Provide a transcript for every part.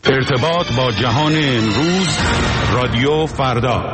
ارتباط با جهان امروز، رادیو فردا.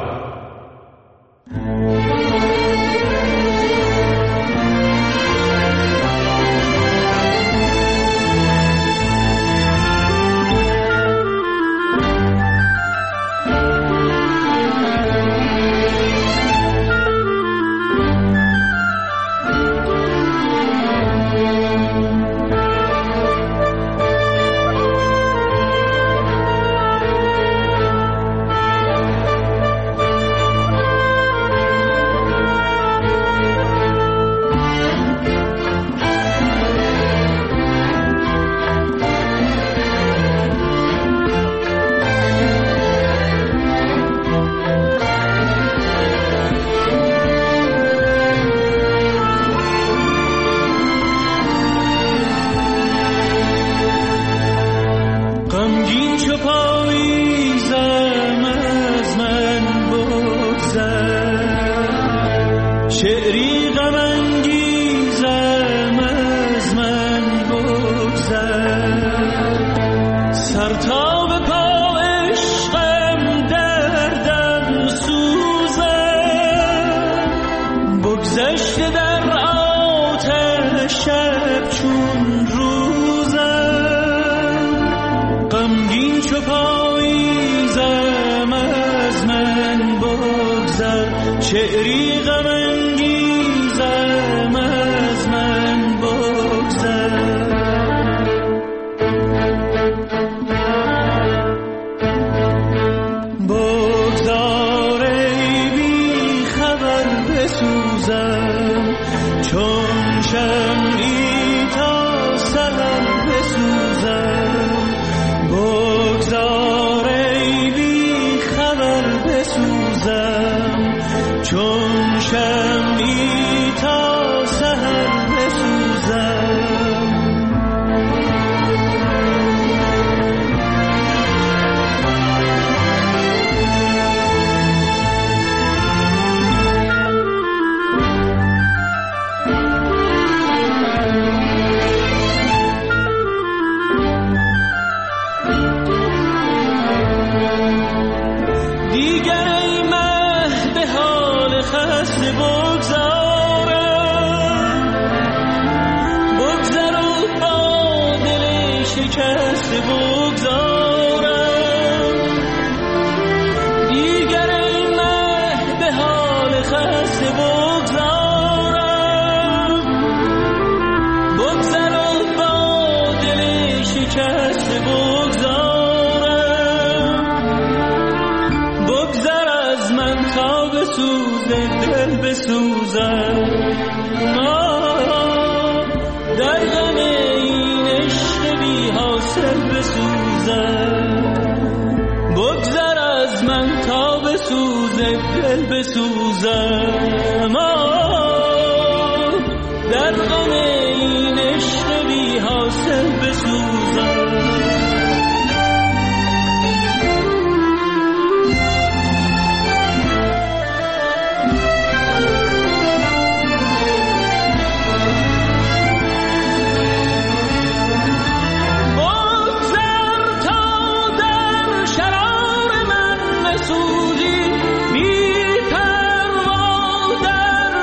بی پروا در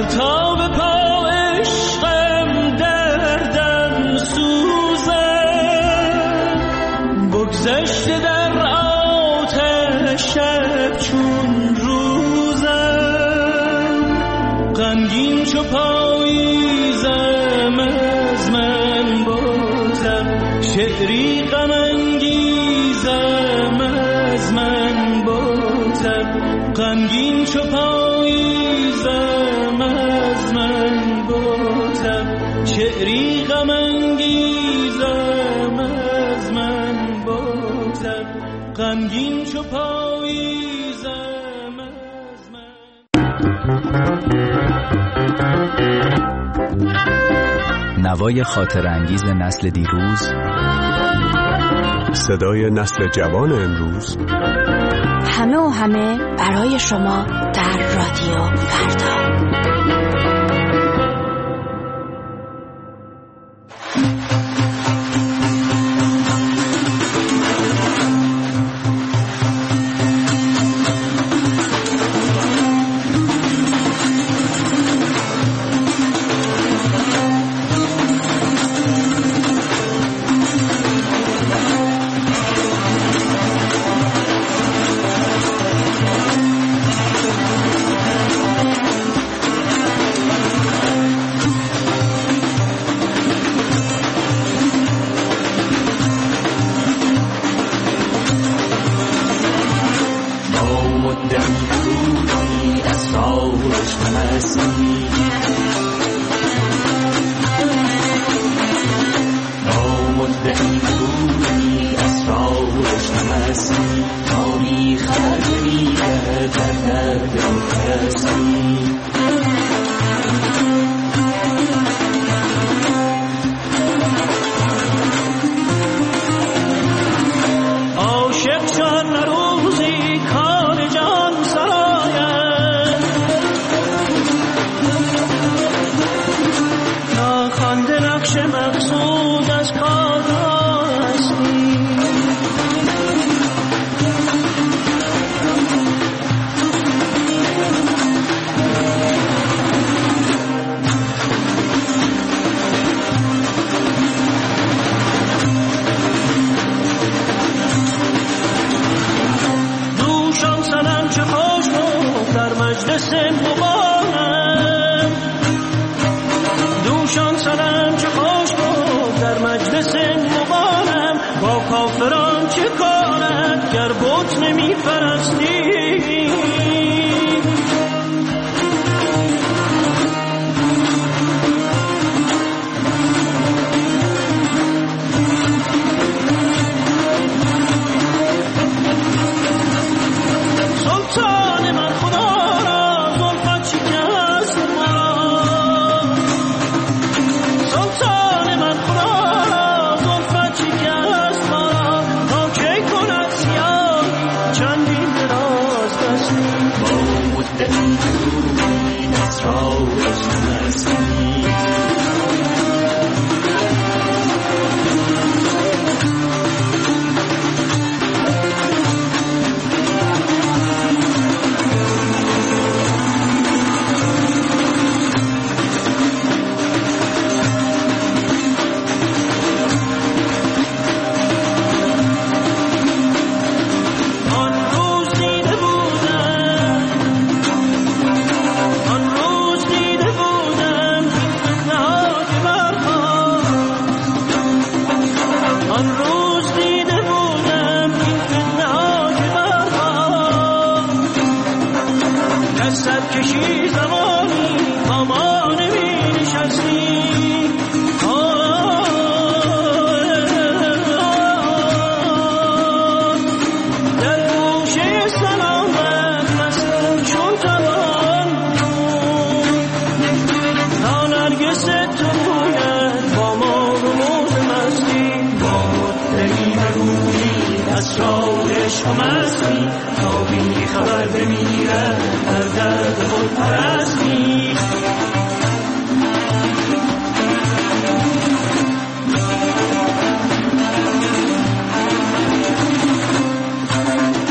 تا به پا عشقم دردم سوزم، بگذشته در آتش شب چون روزم، غمگین چو پاییزم از من بازم، شعری غم انگیزم از من بازم، غمگین چو پاییزم از من بازم، شعری غم انگیزم از من بازم، غمگین چو پاییزم از من. نوای خاطرانگیز نسل دیروز، صدای نسل جوان امروز، همه و همه برای شما در رادیو فردا.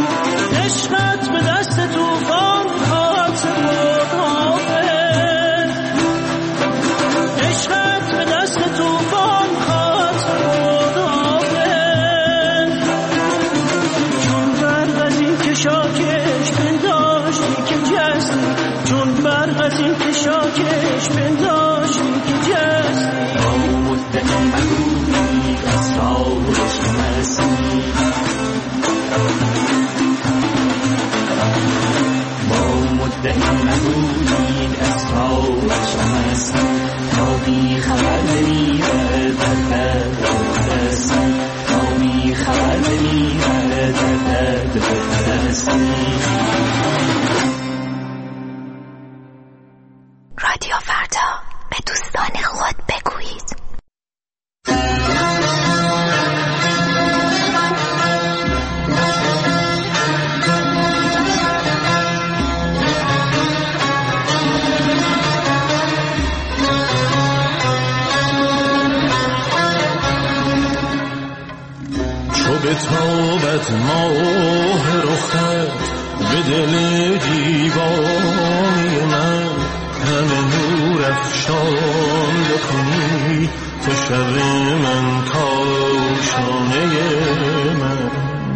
عشقت به دست توفان خواهد سپرد حافظ، رادیو فردا، به دوستان خود بگویید. به تابت ماه رخت به دل دیوانه من، همه نور افشان بکنی تو شب من کاشانه من.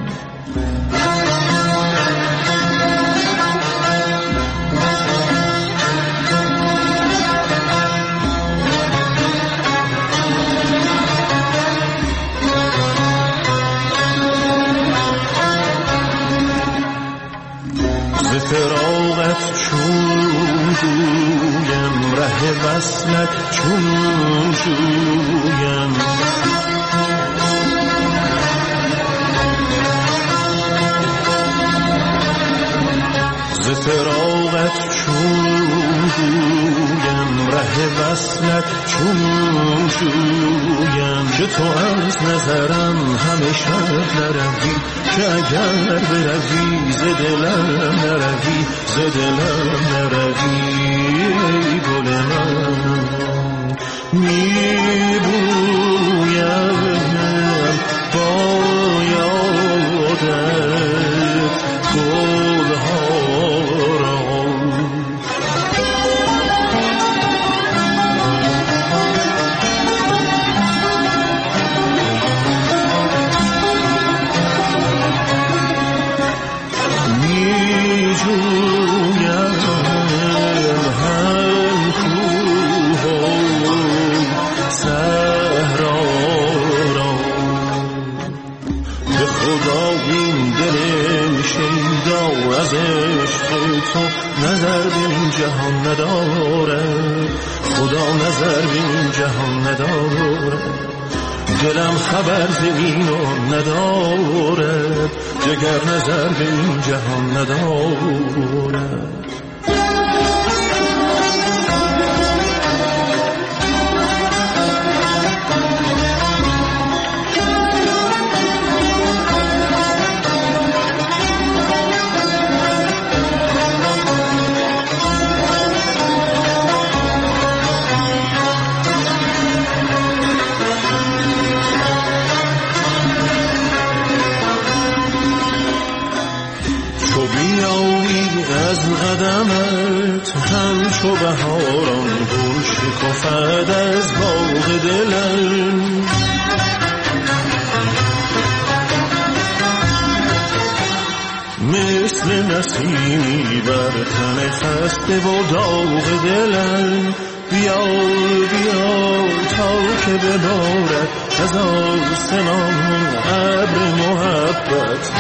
فراغت چون جویم، ره وصلت چون جویم، ز فراغت چون جویم، ره وصلت چون جویم، که تو از نظرم همیشه نروی، که اگر بروی ز دلم نروی، ز دلم نروی. ای گل من میبویم با یادت گلها را، از عشق تو نظر به این جهان نداره، خدا نظر به این جهان نداره، دلم خبر ز اینو نداره، جگر نظر به این جهان نداره. همچو بهاران گل شکفد از باغ دلم، مثل نسیمی بر تن خسته و داغ دلم. بیا بیا تا که ببارد از آسمان ابر محبت،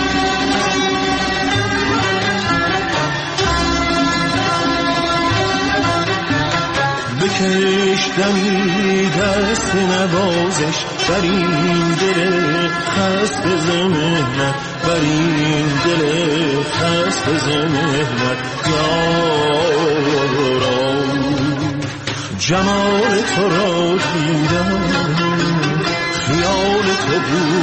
بکش دمی دست نوازش بر این دل خسته ز محنت، بر این دل خسته ز محنت. یاران جمال تو را دیدم، خیال تو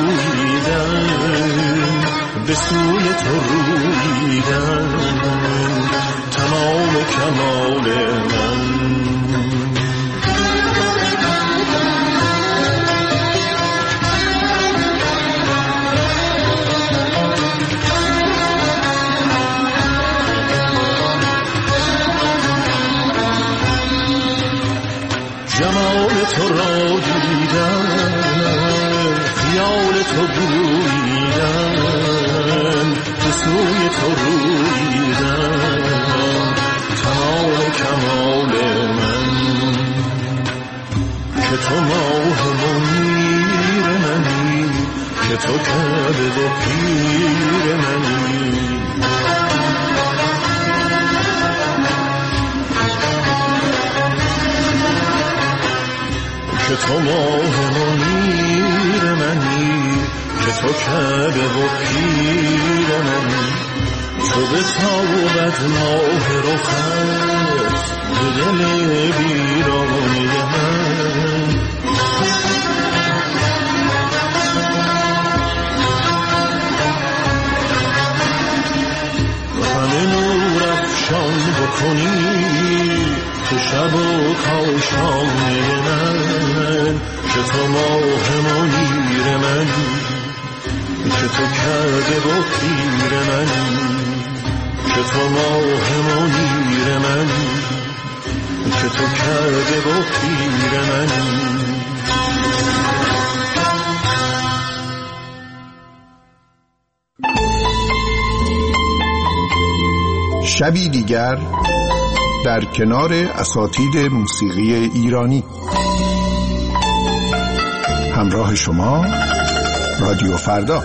بوییدم، به سوی تو روییدم، تمام کمال من. جمال تو را دیدم، خیال تو بوییدم، به سوی تو روییدم، تمام کمال من. که تو ماه منیر منی، که تو کعبه و پیر منی، که تو ماه منیر منی، که تو کعبه و پیر منی. تو به تابت ماه رخت به دل بیرانه من. همه نور افشان بکنی تو شب و کاشانه من، که تو ماه منیر من، که تو کرده با پیر من، که تو ماه منیر من، که تو کرده با پیر من. شبی دیگر در کنار اساتید موسیقی ایرانی. همراه شما رادیو فردا.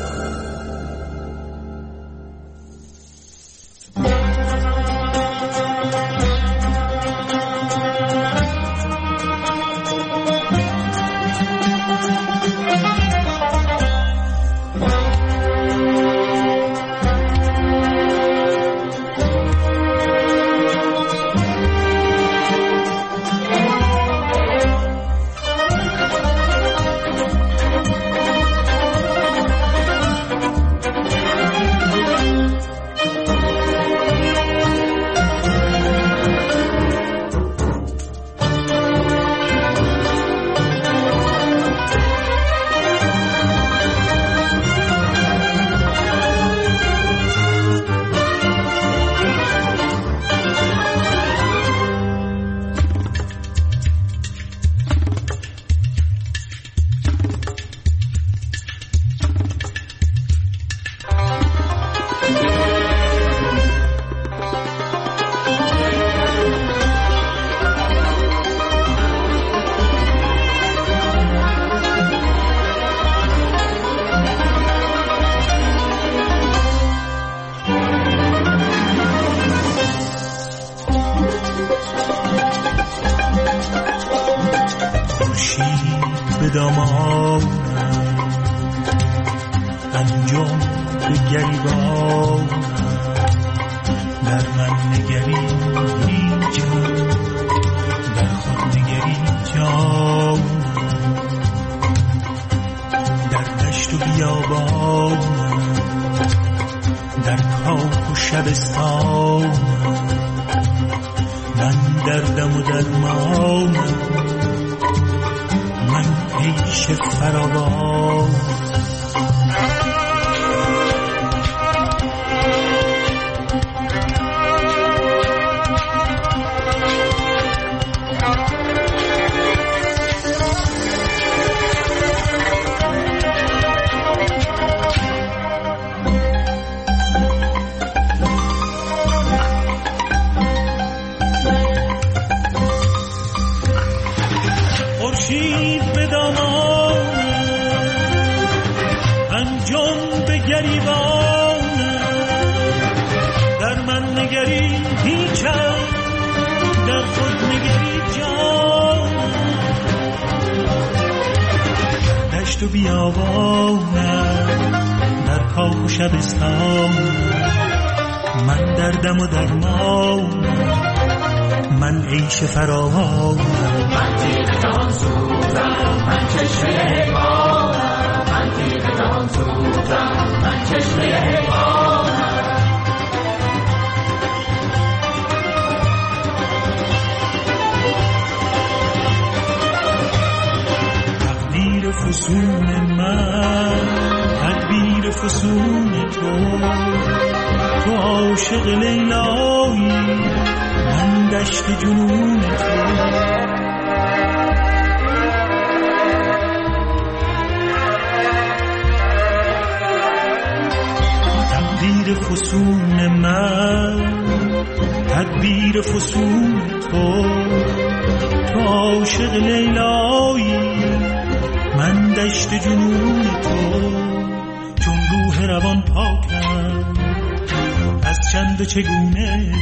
چگونه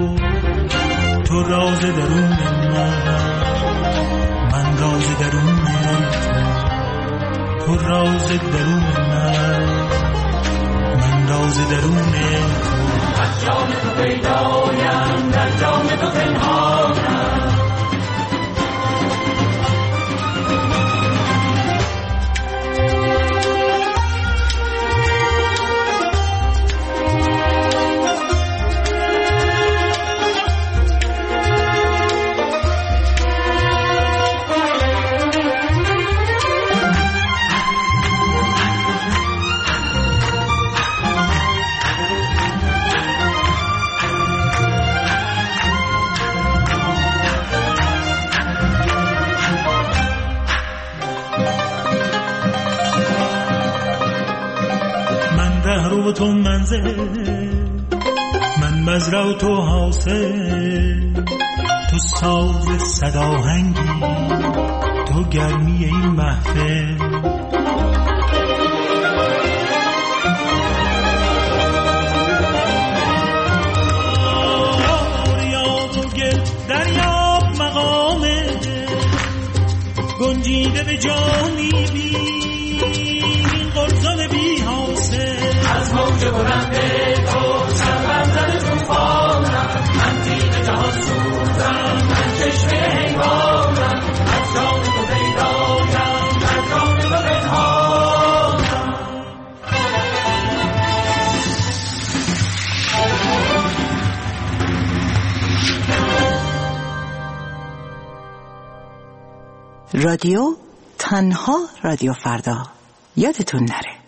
تو راز درون من راز درون تو راز درون من راز درونه از جان تو پیدایم، در جان تو پنهانم. و تو منزل، من مزرع و تو حاصل، تو ساز صداهنگی، تو گرمی این محفل. آریاب و گل دریاب مقامه، گنجیده به جانی بی این قرصان بی حاصل. از موج برنده تو سرم زده توفانم، من تیغ جهان سوزم، من چشمه حیوانم. از جان تو پیدایم، از جان تو پنهانم. رادیو تنها رادیو فردا، یادتون نره.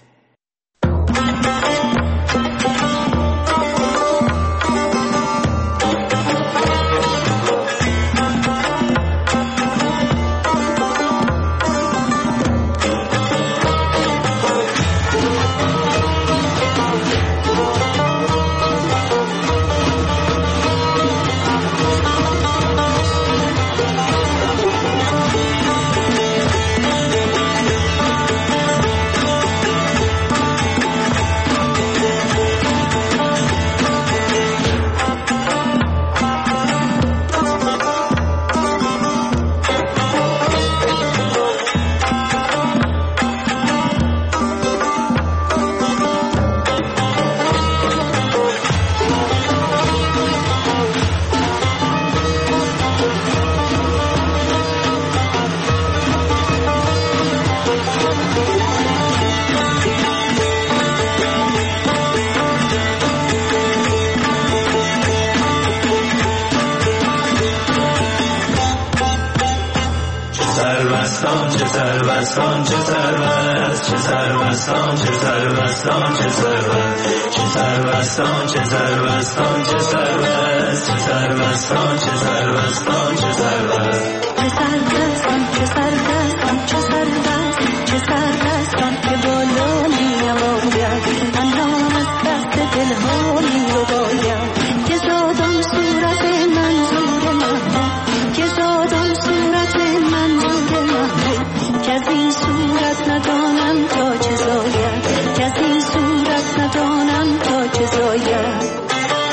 سربستان چه سربست، چه سربستان چه سربستان چه سربست، چه سربستان چه سربستان چه سربست، چه سربستان چه سربستان چه سربست، چه سربستان چه سربستان چه سربست، چه سربستان که بالا می‌آید، من نام از دست دلها می‌رباید، که زادم صورت منظور محبوب، که زادم صورت منظور محبوب، که از این صورت ندانم تا چه زاید، که از این صورت ندانم تا چه زاید.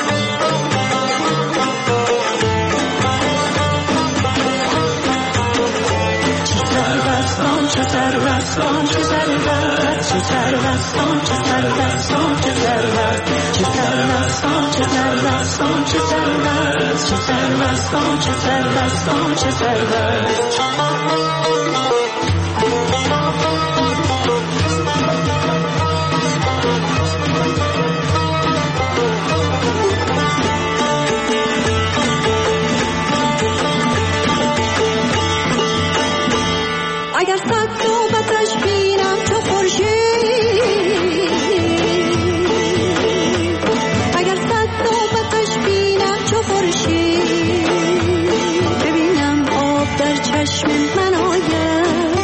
چه سربستان چه سربست، چه سربستان چه سربستان چه سربست، چه سربستان چه سربستان چه سربست، چه سربستان چه سربستان چه سربست. اگر صد نوبتش بینم چو خورشید، اگر صد نوبتش بینم چو خورشید، ببینم آب در چشم من آید،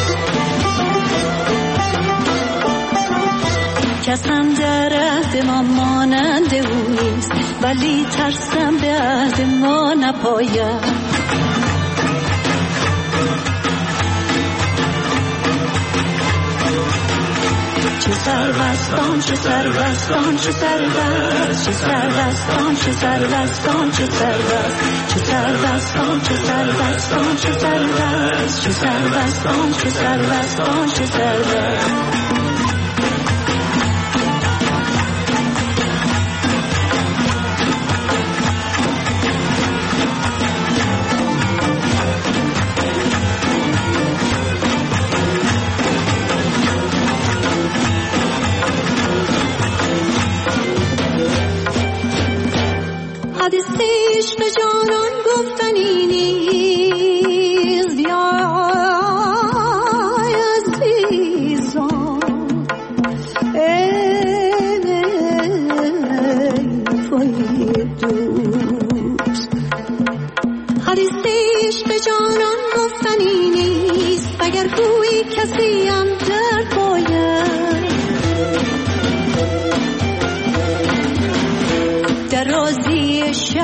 کسم در عهد ما مانند او نیست، ولی ترسم به عهد ما نپاید. چه سربستان چه سربستان چه سربست، چه سربستان چه سربستان چه سربست، چه سربستان چه سربستان چه سربست، چه سربستان چه سربستان چه سربست.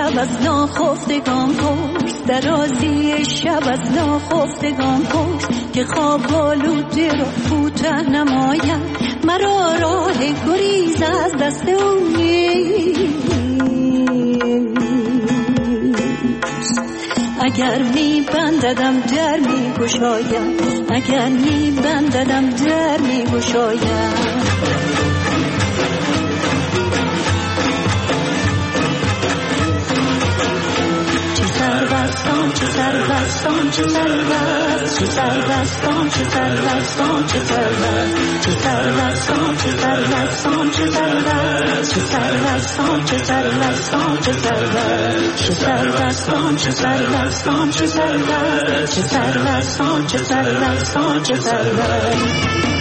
شب از ناخفتگان پرس، درازی شب از ناخفتگان پرس که خواب آلوده را کوته نماید، مرا راه گریز از دست او نیست. اگر می بنددم در می گشایم، اگر می بنددم در می گشایم. سربستان چه سربستان چه سربست، چه سربستان چه سربستان چه سربست، چه سربستان چه سربستان چه سربست، چه سربستان چه سربستان چه سربست، چه سربستان چه سربستان چه سربست، چه سربستان چه سربستان چه سربست.